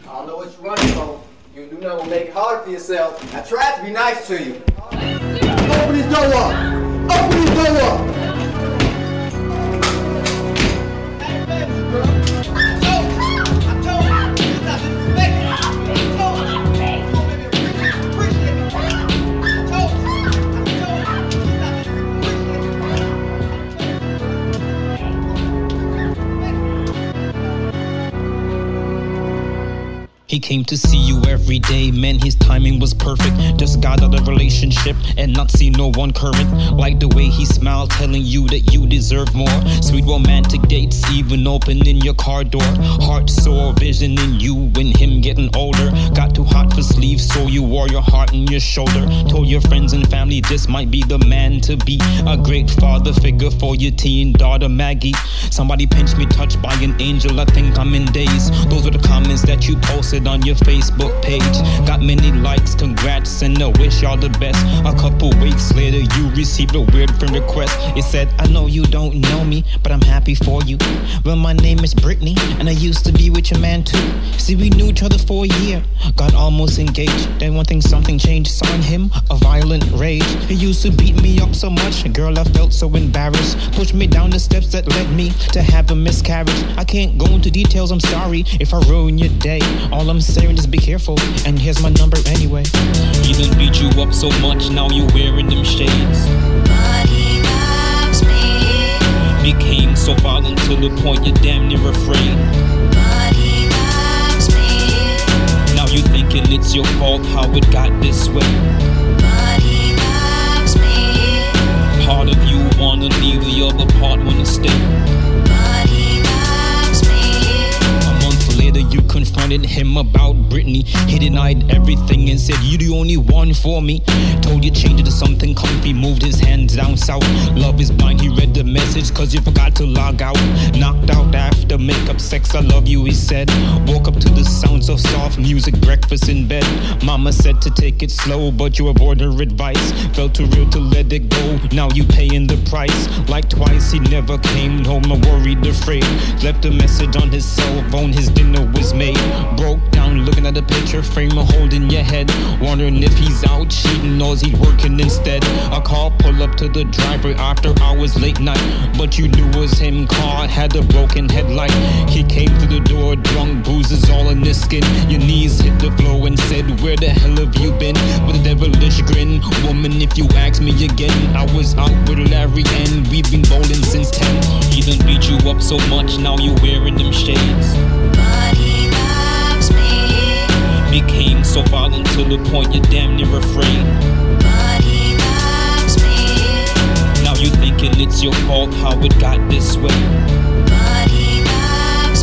I don't know what you're running from. You do not want to make it hard for yourself. I tried to be nice to you. Open this door up! Open this door up! He came to see you every day, man, his timing was perfect. Just got out of a relationship and not see no one current. Like the way he smiled, telling you that you deserve more. Sweet romantic dates, even opening your car door. Heart sore, visioning you and him getting older. Got too hot for sleeves, so you wore your heart on your shoulder. Told your friends and family this might be the man to be. A great father figure for your teen daughter Maggie. Somebody pinched me, touched by an angel, I think I'm in daze. Those were the comments that you posted on your Facebook page. Got many likes, congrats, and I wish y'all the best. A couple weeks later, you received a weird friend request. It said, I know you don't know me, but I'm happy for you. Well, my name is Brittany, and I used to be with your man too. See, we knew each other for a year, got almost engaged. Then one thing, something changed, saw in him a violent rage. He used to beat me up so much, girl, I felt so embarrassed. Pushed me down the steps that led me to have a miscarriage. I can't go into details, I'm sorry if I ruin your day. All I'm saying is be careful, and here's my number anyway. He done beat you up so much, now you wearing them shades. But he loves me. Became so violent to the point you're damn near afraid. But he loves me. Now you thinking it's your fault how it got this way. But he loves me. Part of you wanna leave, the other part wanna stay. But he loves me. A month later you confronted him about Brittany. He denied everything and said you're the only one for me. Told you change it to something comfy, moved his hands down south. Love is blind, he read the message cause you forgot to log out. Knocked out after makeup, sex, I love you, he said. Woke up to the sounds of soft music, breakfast in bed. Mama said to take it slow, but you avoid her advice. Felt too real to let it go, now you paying the price. Like twice he never came home, I worried, afraid. Left a message on his cell phone, his dinner was made. Broke down looking at the picture frame of holding your head, wondering if he's out cheating or is he working instead. A car pull up to the driveway after hours late night, but you knew it was him. Car had a broken headlight. He came to the door drunk, bruises all in his skin. Your knees hit the floor and said, where the hell have you been? With a devilish grin, woman, if you ask me again, I was out with Larry and we've been bowling since 10. He done beat you up so much, now you wearing them shades. But he loves me. Became so violent to the point you're damn near afraid. But he loves me. Now you thinking it's your fault how it got this way. But he loves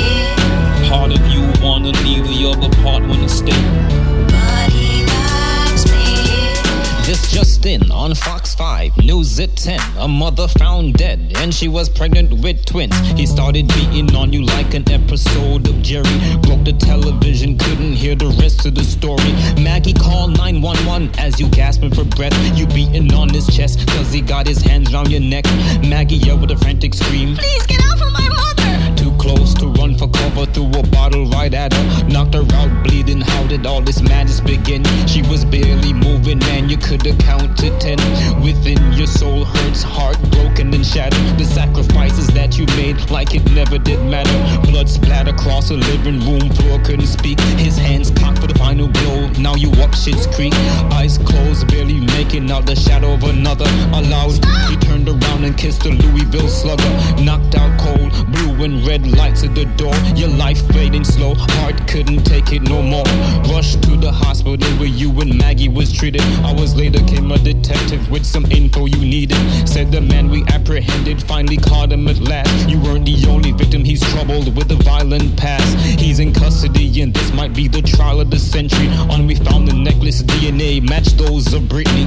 me. Part of you wanna leave, the other part wanna stay. But he loves me. This just in, on Fox 5, news at 10. A mother found dead, and she was pregnant with twins. He started beating on you like an episode of Jerry. Broke the television, couldn't hear the rest of the story. Maggie called 911 as you gasping for breath. You beating on his chest, cause he got his hands around your neck. Maggie yelled with a frantic scream, Please get off of my mother. too close to run for cover, threw a bottle right at her. Knocked her out bleeding, how did all this madness begin? She was barely moving, man, you could've counted 10. Within your soul hurts, heart broken and shattered. The sacrifices that you made, like it never did matter. Blood splattered across the living room floor, couldn't speak. His hands cocked for the final blow, now you up Shit's Creek. Eyes closed, barely making out the shadow of another. Aloud, he turned around and kissed the Louisville slugger. Knocked out cold, blue and red lights at the door. Your life fading slow, heart couldn't take it no more. Rushed to the hospital where you and Maggie was treated. Hours later came a detective with some info you needed. Said the man we apprehended finally caught him at last. You weren't the only victim, he's troubled with a violent past. He's in custody and this might be the trial of the century. On we found the necklace, DNA matched those of Brittany.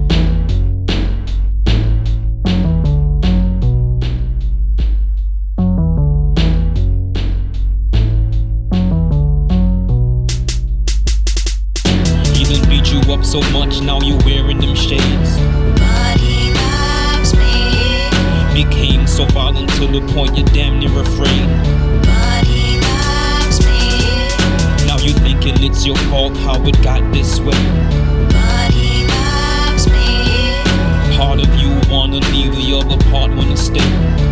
Up so much, now you wearing them shades. But he loves me. Became so violent to the point you're damn near afraid. But he loves me. your fault how it got this way. But he loves me. Part of you wanna leave, the other part wanna stay.